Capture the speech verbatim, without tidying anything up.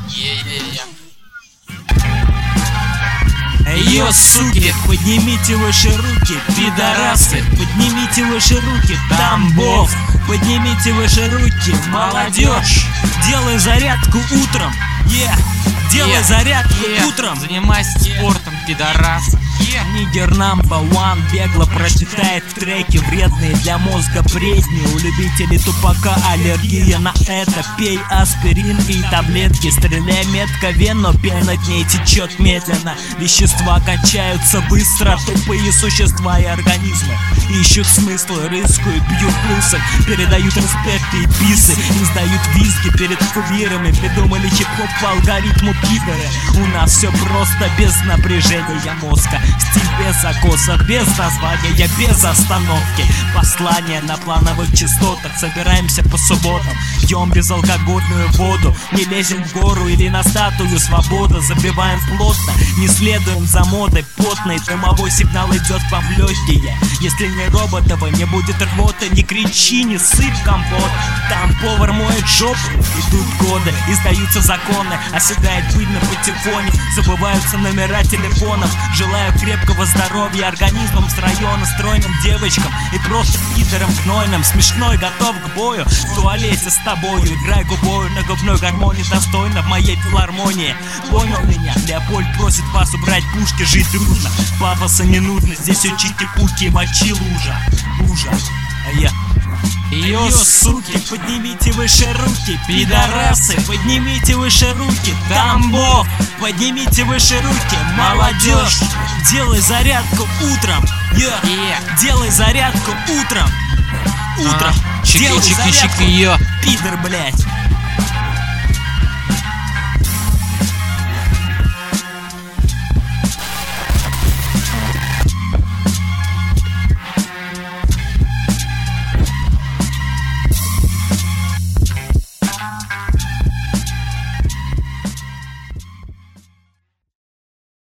Йо, суки, поднимите выше руки, пидорасы, поднимите выше руки, Тамбов, поднимите выше руки, молодежь, делай зарядку утром, yeah. Делай yeah. зарядку yeah. утром. Занимайся yeah. спортом, пидорас. yeah. Нигер number one бегло прочитает в треке вредные для мозга бредни. У любителей тупака аллергия на это. Пей аспирин и таблетки. Стреляй метко вену, пена к ней течет медленно. Вещества кончаются быстро. Тупые существа и организмы ищут смыслы, рискуют, бьют плюсы, передают респекты и писы, издают визги перед кумирами. Придумали хип-хоп по алгоритму пидоры. У нас все просто, без напряжения мозга. Стиль без закоса, без названия, без остановки. Послание на плановых частотах. Собираемся по субботам, пьем безалкогольную воду. Не лезем в гору или на статую свобода. Забиваем плотно, не следуем за модой потной. Дымовой сигнал идет по в легкие. Если не роботова, не будет рвоты. Не кричи, не сыпь компот. Там повар моет жопу. Идут годы, издаются законы. Оседает пыль на патефоне. Забываются номера телефонов. Желаю крепкого здоровья организмом с района, стройным девочкам и просто пидором гнойным. Смешной, готов к бою. В туалете с тобою играй губою на губной гармонии, достойно в моей филармонии. Понял меня? Леопольд просит вас убрать пушки, жить дружно. Пафоса не нужно, здесь учите пуки и мочи лужа. Лужа. А я... Йо, суки, поднимите выше руки, пидорасы, поднимите выше руки, Тамбов, поднимите выше руки, молодежь, делай зарядку утром, yeah. Yeah. Делай зарядку утром, утром, а, чики, делай чики, зарядку, чики, йо. пидор, блять.